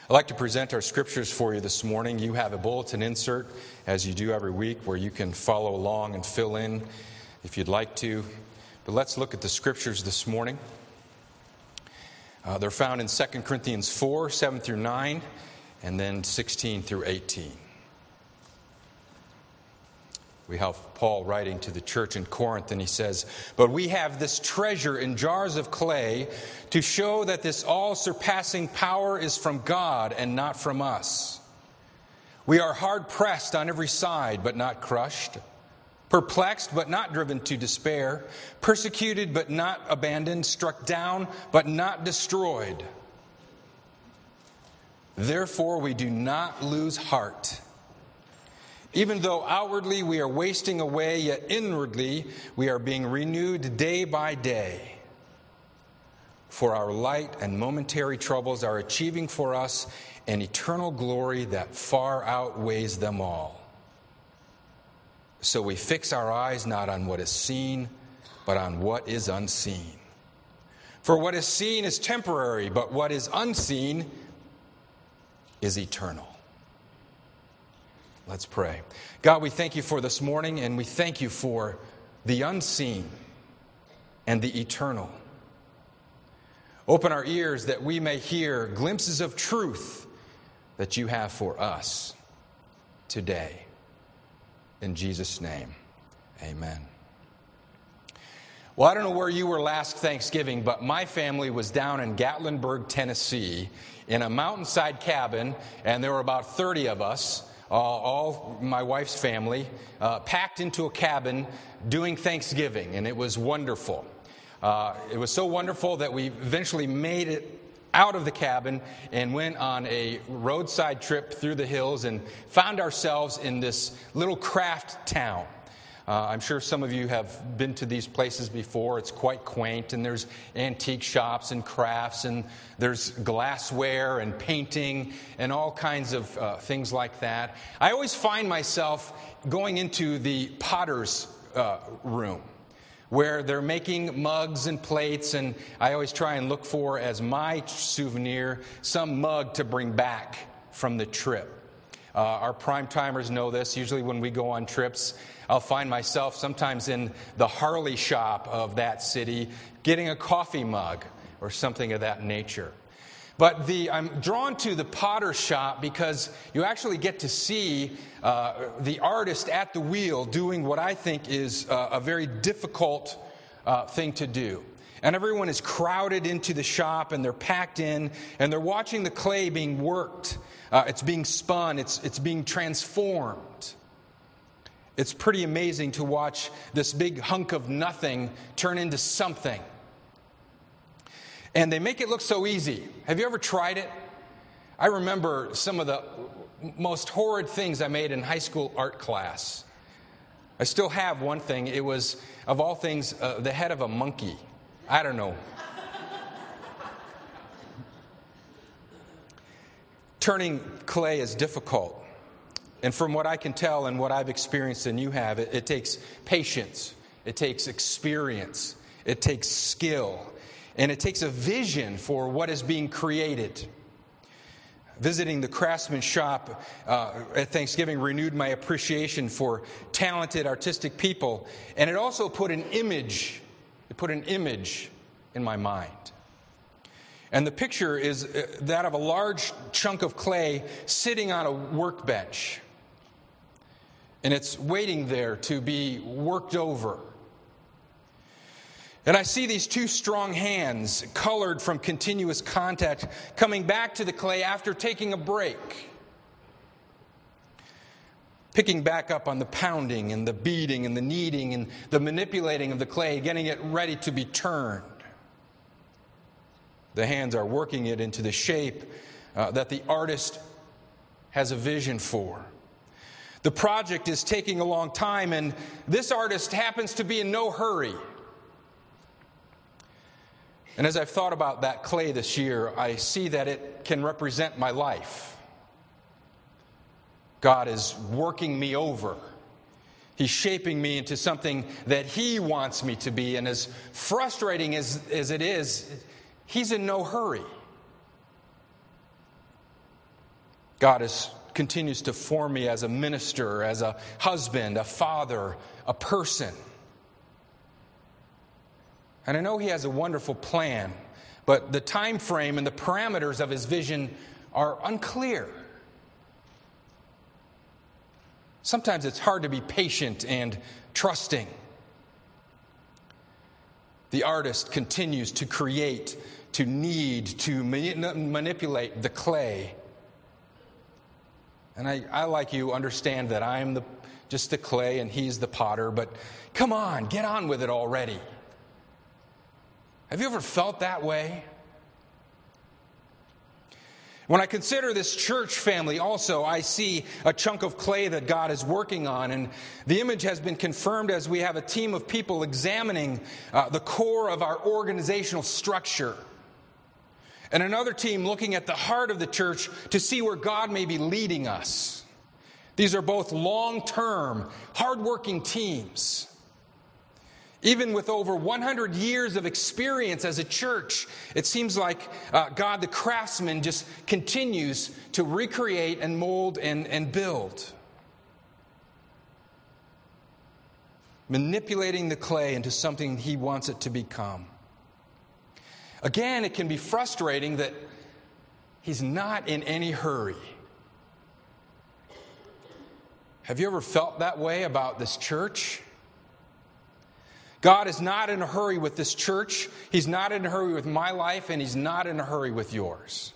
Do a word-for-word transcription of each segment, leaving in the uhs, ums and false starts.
I'd like to present our scriptures for you this morning. You have a bulletin insert, as you do every week, where you can follow along and fill in if you'd like to. But let's look at the scriptures this morning. Uh, they're found in Second Corinthians four, seven through nine, and then sixteen through eighteen. We have Paul writing to the church in Corinth, and he says, "But we have this treasure in jars of clay to show that this all-surpassing power is from God and not from us. We are hard-pressed on every side, but not crushed, perplexed, but not driven to despair, persecuted, but not abandoned, struck down, but not destroyed. Therefore, we do not lose heart. Even though outwardly we are wasting away, yet inwardly we are being renewed day by day. For our light and momentary troubles are achieving for us an eternal glory that far outweighs them all. So we fix our eyes not on what is seen, but on what is unseen. For what is seen is temporary, but what is unseen is eternal." Let's pray. God, we thank you for this morning, and we thank you for the unseen and the eternal. Open our ears that we may hear glimpses of truth that you have for us today. In Jesus' name, amen. Well, I don't know where you were last Thanksgiving, but my family was down in Gatlinburg, Tennessee, in a mountainside cabin, and there were about thirty of us. Uh, all my wife's family, uh, packed into a cabin doing Thanksgiving, and it was wonderful. Uh, it was so wonderful that we eventually made it out of the cabin and went on a roadside trip through the hills and found ourselves in this little craft town. Uh, I'm sure some of you have been to these places before. It's quite quaint, and there's antique shops and crafts, and there's glassware and painting and all kinds of uh, things like that. I always find myself going into the potter's uh, room, where they're making mugs and plates, and I always try and look for, as my souvenir, some mug to bring back from the trip. Uh, our prime timers know this. Usually when we go on trips, I'll find myself sometimes in the Harley shop of that city getting a coffee mug or something of that nature. But the I'm drawn to the potter shop because you actually get to see uh, the artist at the wheel doing what I think is uh, a very difficult uh, thing to do. And everyone is crowded into the shop, and they're packed in, and they're watching the clay being worked. Uh, it's being spun. It's, it's being transformed. It's pretty amazing to watch this big hunk of nothing turn into something. And they make it look so easy. Have you ever tried it? I remember some of the most horrid things I made in high school art class. I still have one thing. It was, of all things, uh, the head of a monkey. I don't know. Turning clay is difficult. And from what I can tell and what I've experienced and you have, it, it takes patience. It takes experience. It takes skill. And it takes a vision for what is being created. Visiting the craftsman shop uh, at Thanksgiving renewed my appreciation for talented, artistic people. And it also put an image, it put an image in my mind. And the picture is that of a large chunk of clay sitting on a workbench. And it's waiting there to be worked over. And I see these two strong hands, colored from continuous contact, coming back to the clay after taking a break. Picking back up on the pounding and the beating and the kneading and the manipulating of the clay, getting it ready to be turned. The hands are working it into the shape uh, that the artist has a vision for. The project is taking a long time, and this artist happens to be in no hurry. And as I've thought about that clay this year, I see that it can represent my life. God is working me over. He's shaping me into something that He wants me to be. And as frustrating as, as it is, He's in no hurry. God is, continues to form me as a minister, as a husband, a father, a person. And I know He has a wonderful plan, but the time frame and the parameters of His vision are unclear. Sometimes it's hard to be patient and trusting. The artist continues to create, to knead, to manipulate the clay. And I, I, like you, understand that I'm the, just the clay and He's the potter, but come on, get on with it already. Have you ever felt that way? When I consider this church family also, I see a chunk of clay that God is working on. And the image has been confirmed as we have a team of people examining uh, the core of our organizational structure. And another team looking at the heart of the church to see where God may be leading us. These are both long-term, hard-working teams. Even with over one hundred years of experience as a church, it seems like uh, God, the craftsman, just continues to recreate and mold and, and build. Manipulating the clay into something He wants it to become. Again, it can be frustrating that He's not in any hurry. Have you ever felt that way about this church? God is not in a hurry with this church. He's not in a hurry with my life, and He's not in a hurry with yours.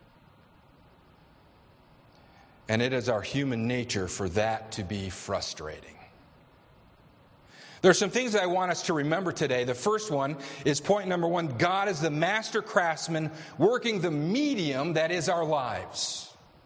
And it is our human nature for that to be frustrating. There are some things that I want us to remember today. The first one is point number one. God is the master craftsman working the medium that is our lives.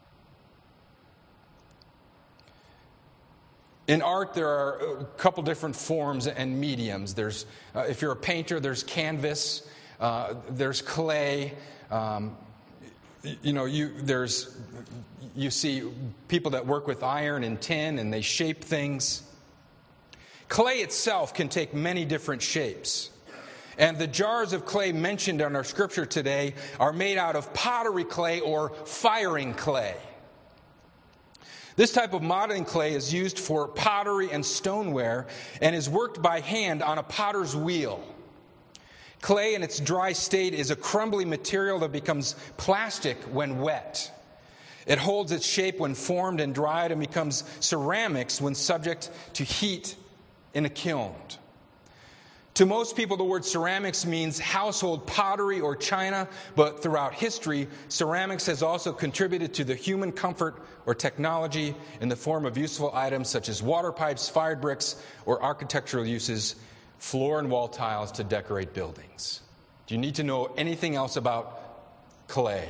In art, there are a couple different forms and mediums. There's, uh, if you're a painter, there's canvas, uh, there's clay. Um, you know, you there's you see people that work with iron and tin, and they shape things. Clay itself can take many different shapes. And the jars of clay mentioned in our scripture today are made out of pottery clay or firing clay. This type of modeling clay is used for pottery and stoneware and is worked by hand on a potter's wheel. Clay in its dry state is a crumbly material that becomes plastic when wet. It holds its shape when formed and dried and becomes ceramics when subject to heat in a kiln. To most people, the word ceramics means household pottery or china, but throughout history, ceramics has also contributed to the human comfort or technology in the form of useful items such as water pipes, fire bricks, or architectural uses, floor and wall tiles to decorate buildings. Do you need to know anything else about clay?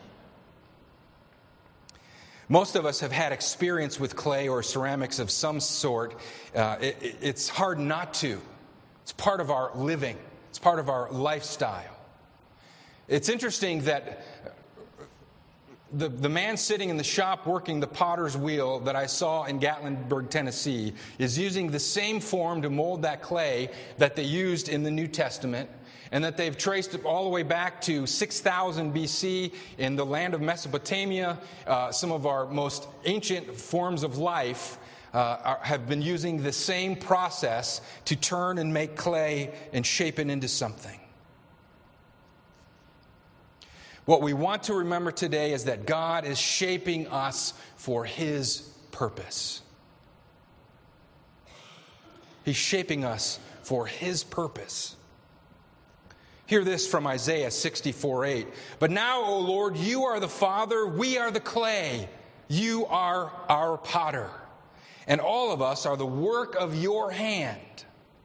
Most of us have had experience with clay or ceramics of some sort. Uh, it, it's hard not to. It's part of our living. It's part of our lifestyle. It's interesting that the, the man sitting in the shop working the potter's wheel that I saw in Gatlinburg, Tennessee, is using the same form to mold that clay that they used in the New Testament, and that they've traced it all the way back to six thousand B C in the land of Mesopotamia. Uh, some of our most ancient forms of life Uh, are, have been using the same process to turn and make clay and shape it into something. What we want to remember today is that God is shaping us for His purpose. He's shaping us for His purpose. Hear this from Isaiah sixty-four eight. But now, O Lord, you are the Father, we are the clay, you are our potter. And all of us are the work of your hand.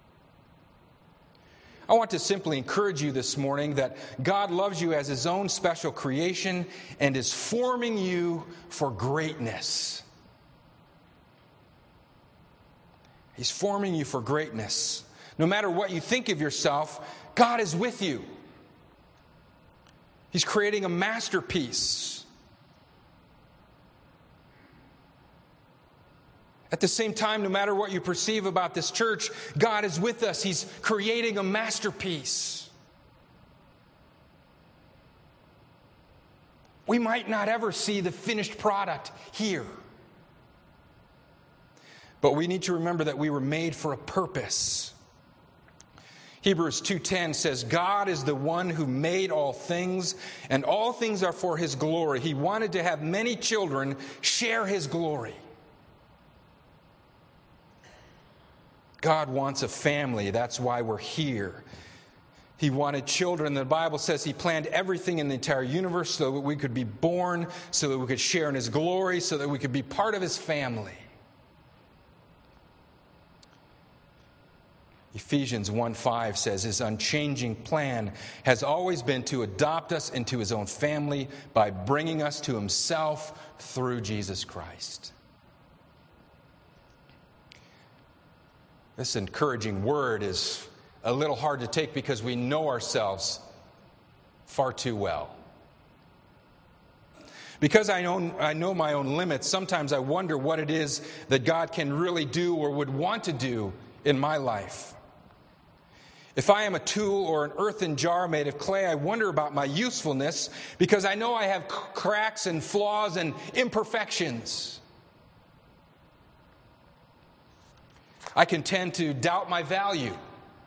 I want to simply encourage you this morning that God loves you as His own special creation and is forming you for greatness. He's forming you for greatness. No matter what you think of yourself, God is with you. He's creating a masterpiece. At the same time, no matter what you perceive about this church, God is with us. He's creating a masterpiece. We might not ever see the finished product here. But we need to remember that we were made for a purpose. Hebrews two ten says, God is the one who made all things, and all things are for His glory. He wanted to have many children share His glory. God wants a family. That's why we're here. He wanted children. The Bible says He planned everything in the entire universe so that we could be born, so that we could share in His glory, so that we could be part of His family. Ephesians one five says His unchanging plan has always been to adopt us into His own family by bringing us to Himself through Jesus Christ. This encouraging word is a little hard to take because we know ourselves far too well. Because I know, I know my own limits, sometimes I wonder what it is that God can really do or would want to do in my life. If I am a tool or an earthen jar made of clay, I wonder about my usefulness because I know I have cracks and flaws and imperfections. I can tend to doubt my value.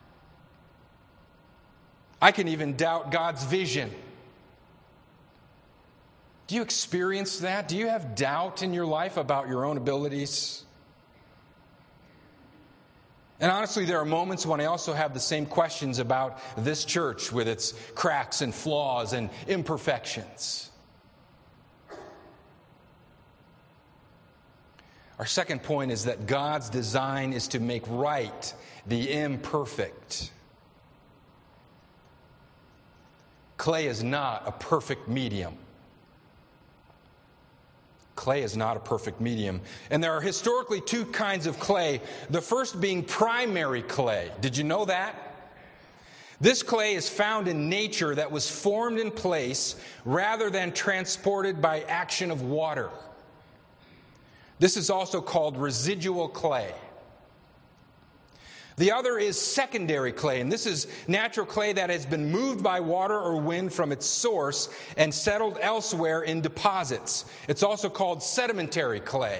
I can even doubt God's vision. Do you experience that? Do you have doubt in your life about your own abilities? And honestly, there are moments when I also have the same questions about this church with its cracks and flaws and imperfections. Our second point is that God's design is to make right the imperfect. Clay is not a perfect medium. Clay is not a perfect medium. And there are historically two kinds of clay. The first being primary clay. Did you know that? This clay is found in nature that was formed in place rather than transported by action of water. This is also called residual clay. The other is secondary clay, and this is natural clay that has been moved by water or wind from its source and settled elsewhere in deposits. It's also called sedimentary clay.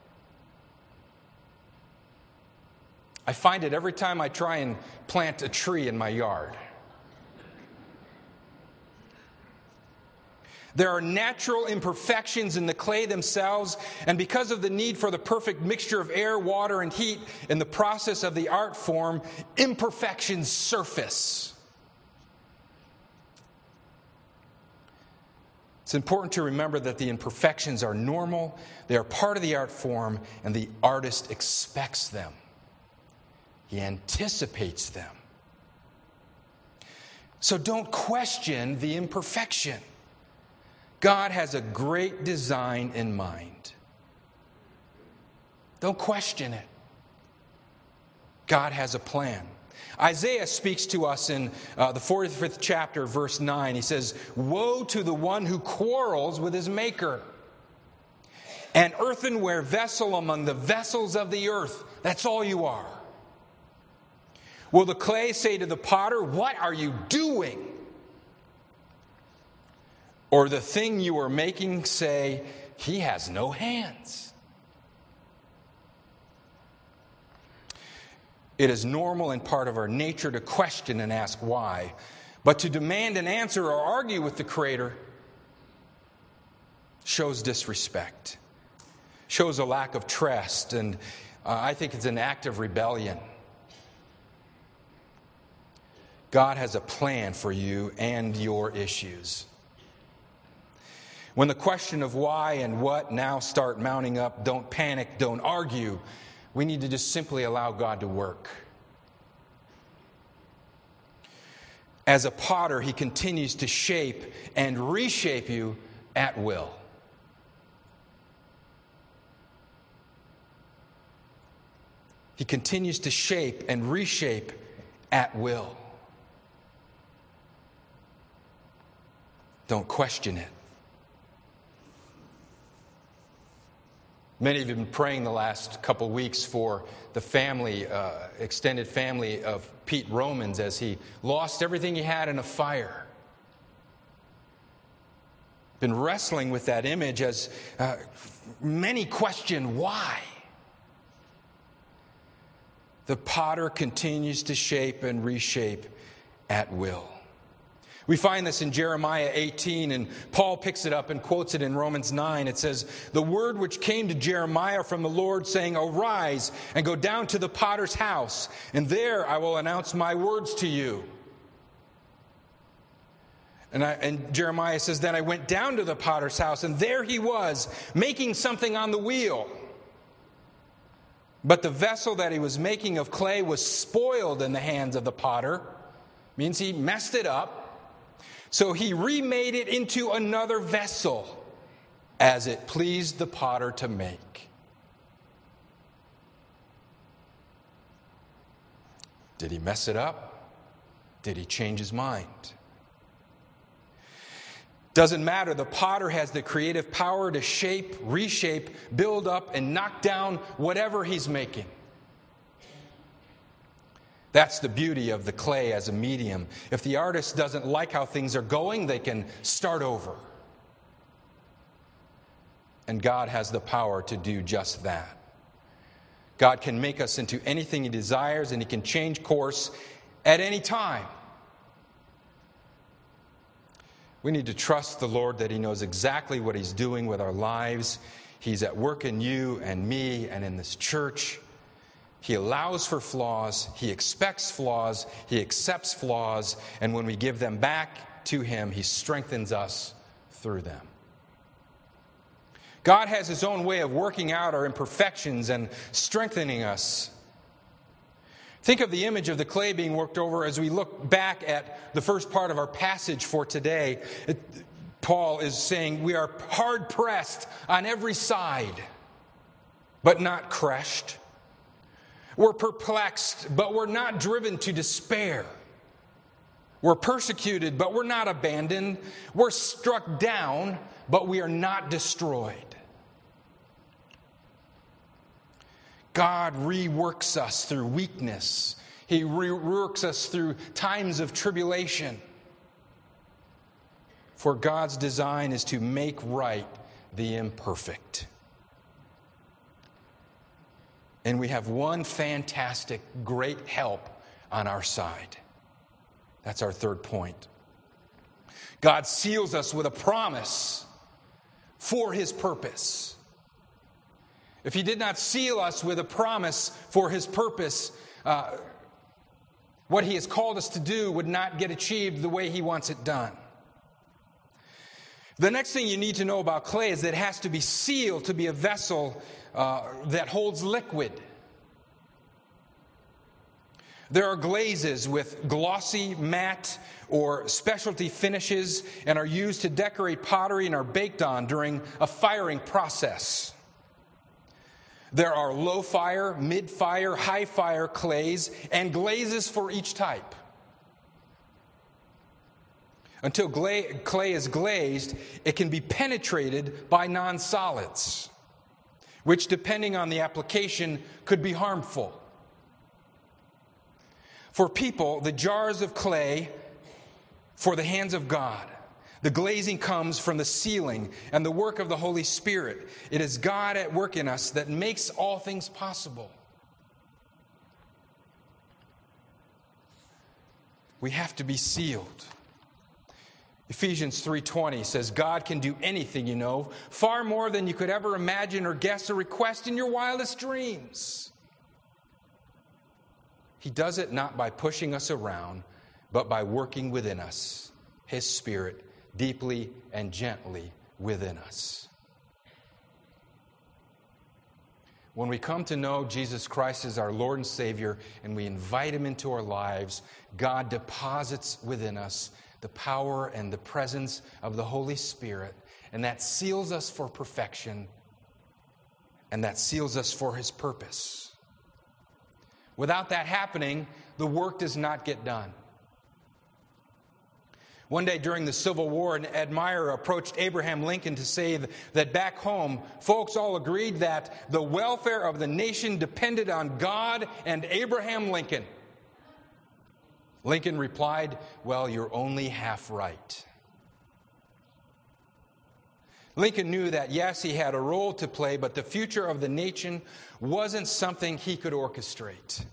I find it every time I try and plant a tree in my yard. There are natural imperfections in the clay themselves, and because of the need for the perfect mixture of air, water, and heat in the process of the art form, imperfections surface. It's important to remember that the imperfections are normal, they are part of the art form, and the artist expects them. He anticipates them. So don't question the imperfection. God has a great design in mind. Don't question it. God has a plan. Isaiah speaks to us in uh, the forty-fifth chapter, verse nine. He says, "Woe to the one who quarrels with his maker. An earthenware vessel among the vessels of the earth." That's all you are. Will the clay say to the potter, "What are you doing?" Or the thing you are making say, "He has no hands"? It is normal and part of our nature to question and ask why. But to demand an answer or argue with the Creator shows disrespect, shows a lack of trust, and uh, I think it's an act of rebellion. God has a plan for you and your issues. When the question of why and what now start mounting up, don't panic, don't argue. We need to just simply allow God to work. As a potter, He continues to shape and reshape you at will. He continues to shape and reshape at will. Don't question it. Many of you have been praying the last couple weeks for the family, uh, extended family of Pete Romans as he lost everything he had in a fire. Been wrestling with that image as uh, many question why. The potter continues to shape and reshape at will. We find this in Jeremiah eighteen, and Paul picks it up and quotes it in Romans nine. It says, "The word which came to Jeremiah from the Lord, saying, Arise and go down to the potter's house, and there I will announce my words to you." And, I, and Jeremiah says, "Then I went down to the potter's house, and there he was, making something on the wheel. But the vessel that he was making of clay was spoiled in the hands of the potter." Means he messed it up. "So he remade it into another vessel, as it pleased the potter to make." Did he mess it up? Did he change his mind? Doesn't matter. The potter has the creative power to shape, reshape, build up, and knock down whatever he's making. That's the beauty of the clay as a medium. If the artist doesn't like how things are going, they can start over. And God has the power to do just that. God can make us into anything He desires, and He can change course at any time. We need to trust the Lord that He knows exactly what He's doing with our lives. He's at work in you and me and in this church. He allows for flaws. He expects flaws. He accepts flaws. And when we give them back to Him, He strengthens us through them. God has His own way of working out our imperfections and strengthening us. Think of the image of the clay being worked over as we look back at the first part of our passage for today. It, Paul is saying we are hard pressed on every side, but not crushed. We're perplexed, but we're not driven to despair. We're persecuted, but we're not abandoned. We're struck down, but we are not destroyed. God reworks us through weakness. He reworks us through times of tribulation. For God's design is to make right the imperfect. And we have one fantastic, great help on our side. That's our third point. God seals us with a promise for His purpose. If He did not seal us with a promise for His purpose, uh, what He has called us to do would not get achieved the way He wants it done. The next thing you need to know about clay is that it has to be sealed to be a vessel uh, that holds liquid. There are glazes with glossy, matte, or specialty finishes and are used to decorate pottery and are baked on during a firing process. There are low fire, mid fire, high fire clays and glazes for each type. Until gla- clay is glazed, it can be penetrated by non-solids, which, depending on the application, could be harmful. For people, the jars of clay for the hands of God. The glazing comes from the sealing and the work of the Holy Spirit. It is God at work in us that makes all things possible. We have to be sealed. Ephesians three twenty says God can do anything, you know, far more than you could ever imagine or guess or request in your wildest dreams. He does it not by pushing us around, but by working within us, His Spirit, deeply and gently within us. When we come to know Jesus Christ as our Lord and Savior and we invite Him into our lives, God deposits within us the power and the presence of the Holy Spirit, and that seals us for perfection, and that seals us for His purpose. Without that happening, the work does not get done. One day during the Civil War, an admirer approached Abraham Lincoln to say that back home, folks all agreed that the welfare of the nation depended on God and Abraham Lincoln. Lincoln replied, "Well, you're only half right." Lincoln knew that, yes, he had a role to play, but the future of the nation wasn't something he could orchestrate.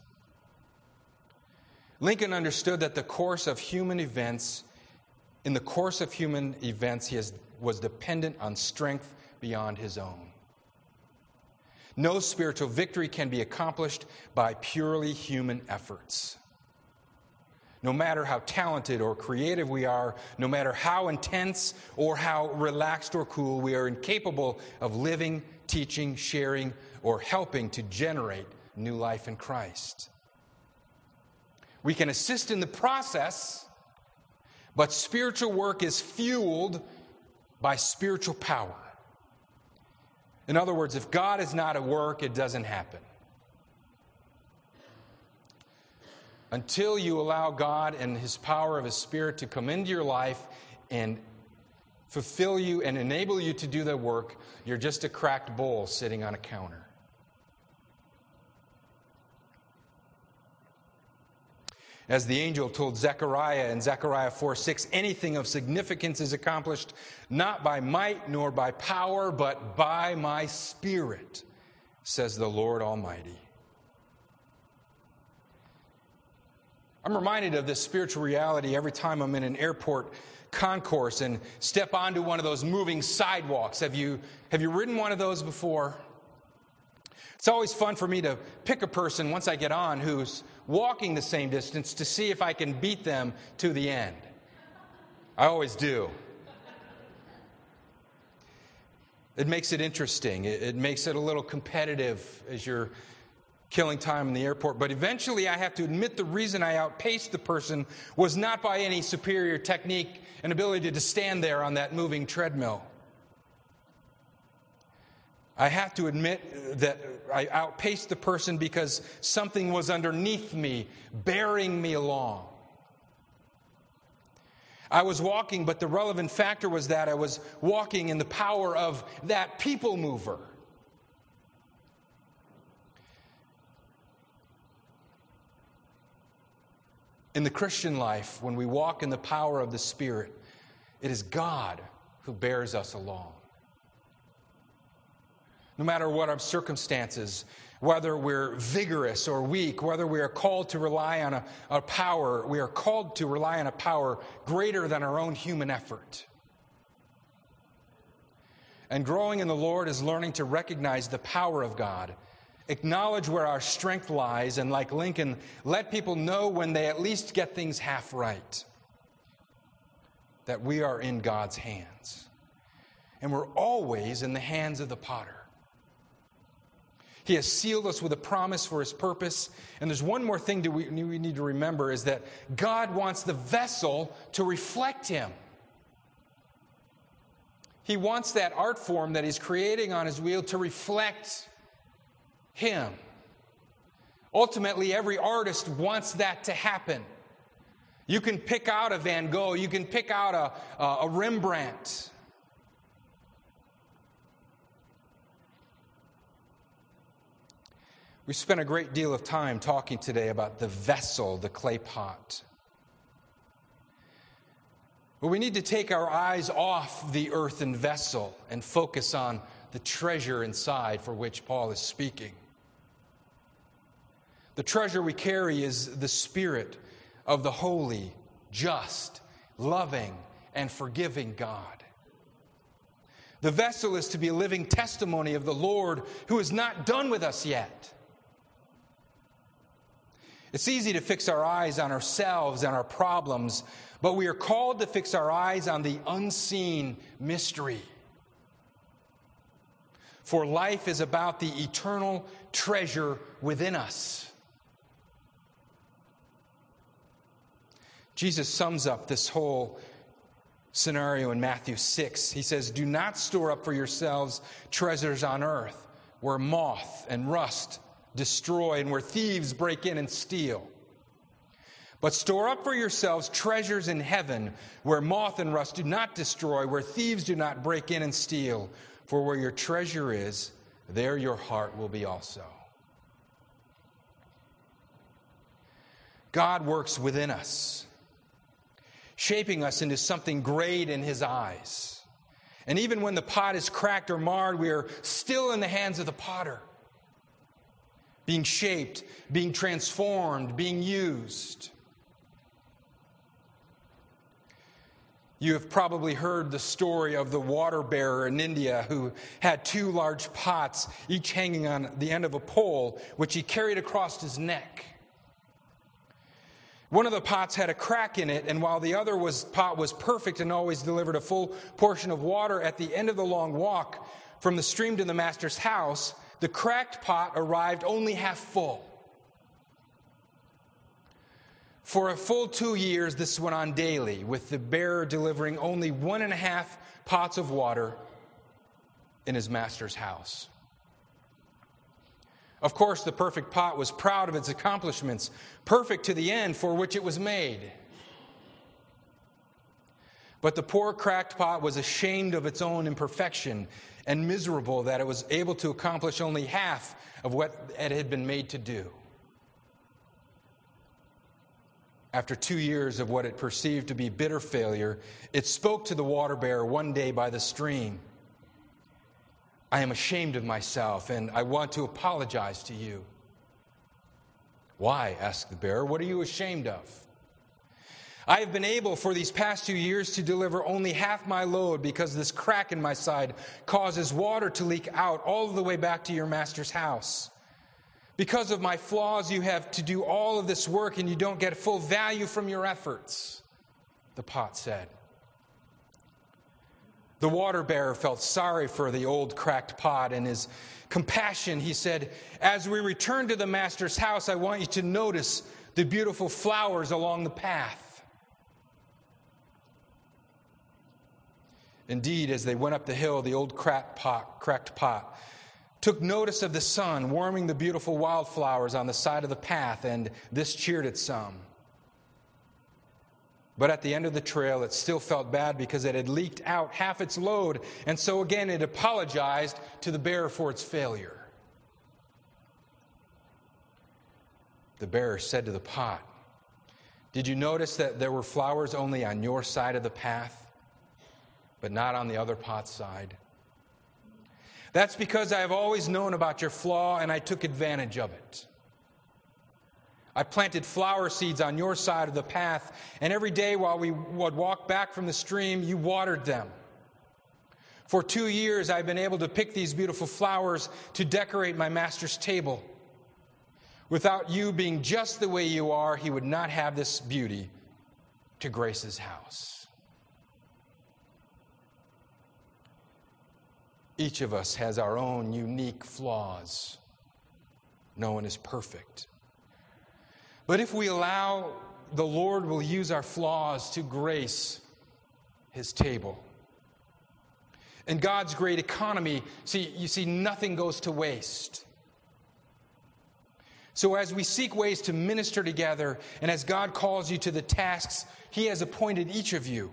Lincoln understood that the course of human events, in the course of human events, he has, was dependent on strength beyond his own. No spiritual victory can be accomplished by purely human efforts. No matter how talented or creative we are, no matter how intense or how relaxed or cool, we are incapable of living, teaching, sharing, or helping to generate new life in Christ. We can assist in the process, but spiritual work is fueled by spiritual power. In other words, if God is not at work, it doesn't happen. Until you allow God and His power of His Spirit to come into your life and fulfill you and enable you to do the work, you're just a cracked bowl sitting on a counter. As the angel told Zechariah in Zechariah four six, anything of significance is accomplished not by might nor by power, but by my Spirit, says the Lord Almighty. I'm reminded of this spiritual reality every time I'm in an airport concourse and step onto one of those moving sidewalks. Have you, have you ridden one of those before? It's always fun for me to pick a person once I get on who's walking the same distance to see if I can beat them to the end. I always do. It makes it interesting. It, it makes it a little competitive as you're killing time in the airport. But eventually I have to admit the reason I outpaced the person was not by any superior technique and ability to stand there on that moving treadmill. I have to admit that I outpaced the person because something was underneath me, bearing me along. I was walking, but the relevant factor was that I was walking in the power of that people mover. In the Christian life, when we walk in the power of the Spirit, it is God who bears us along. No matter what our circumstances, whether we're vigorous or weak, whether we are called to rely on a, a power, we are called to rely on a power greater than our own human effort. And growing in the Lord is learning to recognize the power of God, acknowledge where our strength lies, and like Lincoln, let people know when they at least get things half right, that we are in God's hands. And we're always in the hands of the potter. He has sealed us with a promise for His purpose. And there's one more thing that we need to remember, is that God wants the vessel to reflect Him. He wants that art form that He's creating on His wheel to reflect Him. Ultimately, every artist wants that to happen. You can pick out a Van Gogh, you can pick out a, a Rembrandt. We spent a great deal of time talking today about the vessel, the clay pot. But we need to take our eyes off the earthen vessel and focus on the treasure inside for which Paul is speaking. The treasure we carry is the Spirit of the holy, just, loving, and forgiving God. The vessel is to be a living testimony of the Lord who is not done with us yet. It's easy to fix our eyes on ourselves and our problems, but we are called to fix our eyes on the unseen mystery. For life is about the eternal treasure within us. Jesus sums up this whole scenario in Matthew six. He says, "Do not store up for yourselves treasures on earth, where moth and rust destroy and where thieves break in and steal. But store up for yourselves treasures in heaven, where moth and rust do not destroy, where thieves do not break in and steal. For where your treasure is, there your heart will be also." God works within us, shaping us into something great in His eyes. And even when the pot is cracked or marred, we are still in the hands of the potter, being shaped, being transformed, being used. You have probably heard the story of the water bearer in India who had two large pots, each hanging on the end of a pole, which he carried across his neck. One of the pots had a crack in it, and while the other was, pot was perfect and always delivered a full portion of water, at the end of the long walk from the stream to the master's house, the cracked pot arrived only half full. For a full two years, this went on daily, with the bearer delivering only one and a half pots of water in his master's house. Of course, the perfect pot was proud of its accomplishments, perfect to the end for which it was made. But the poor cracked pot was ashamed of its own imperfection and miserable that it was able to accomplish only half of what it had been made to do. After two years of what it perceived to be bitter failure, it spoke to the water bearer one day by the stream. I am ashamed of myself, and I want to apologize to you. Why? Asked the bearer. What are you ashamed of? I have been able for these past two years to deliver only half my load because this crack in my side causes water to leak out all the way back to your master's house. Because of my flaws, you have to do all of this work and you don't get full value from your efforts, the pot said. The water bearer felt sorry for the old cracked pot, and his compassion, he said, as we return to the master's house, I want you to notice the beautiful flowers along the path. Indeed, as they went up the hill, the old cracked pot, cracked pot took notice of the sun warming the beautiful wildflowers on the side of the path, and this cheered it some. But at the end of the trail, it still felt bad because it had leaked out half its load, and so again it apologized to the bearer for its failure. The bearer said to the pot, did you notice that there were flowers only on your side of the path, but not on the other pot's side? That's because I have always known about your flaw, and I took advantage of it. I planted flower seeds on your side of the path, and every day while we would walk back from the stream, you watered them. For two years, I've been able to pick these beautiful flowers to decorate my master's table. Without you being just the way you are, he would not have this beauty to grace his house. Each of us has our own unique flaws. No one is perfect. But if we allow, the Lord will use our flaws to grace his table. In God's great economy, see, you see, nothing goes to waste. So as we seek ways to minister together, and as God calls you to the tasks he has appointed each of you,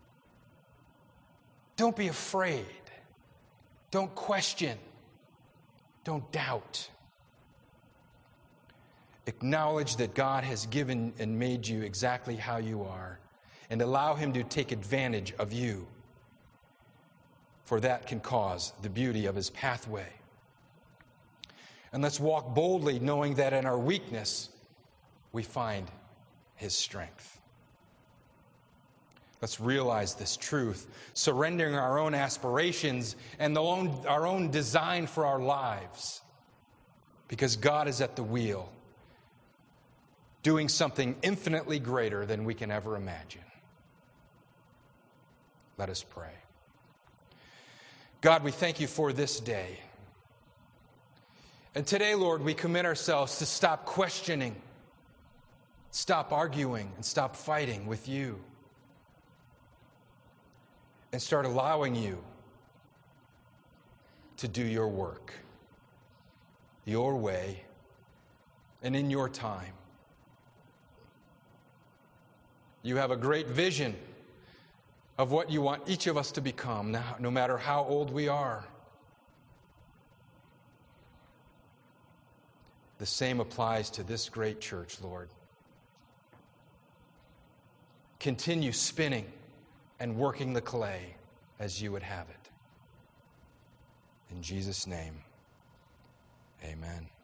don't be afraid. Don't question. Don't doubt. Acknowledge that God has given and made you exactly how you are, and allow him to take advantage of you, for that can cause the beauty of his pathway. And let's walk boldly, knowing that in our weakness we find his strength. Let's realize this truth, surrendering our own aspirations and the own, our own design for our lives, because God is at the wheel, doing something infinitely greater than we can ever imagine. Let us pray. God, we thank you for this day. And today, Lord, we commit ourselves to stop questioning, stop arguing, and stop fighting with you, and start allowing you to do your work, your way, and in your time. You have a great vision of what you want each of us to become, no matter how old we are. The same applies to this great church, Lord. Continue spinning and working the clay as you would have it. In Jesus' name, amen.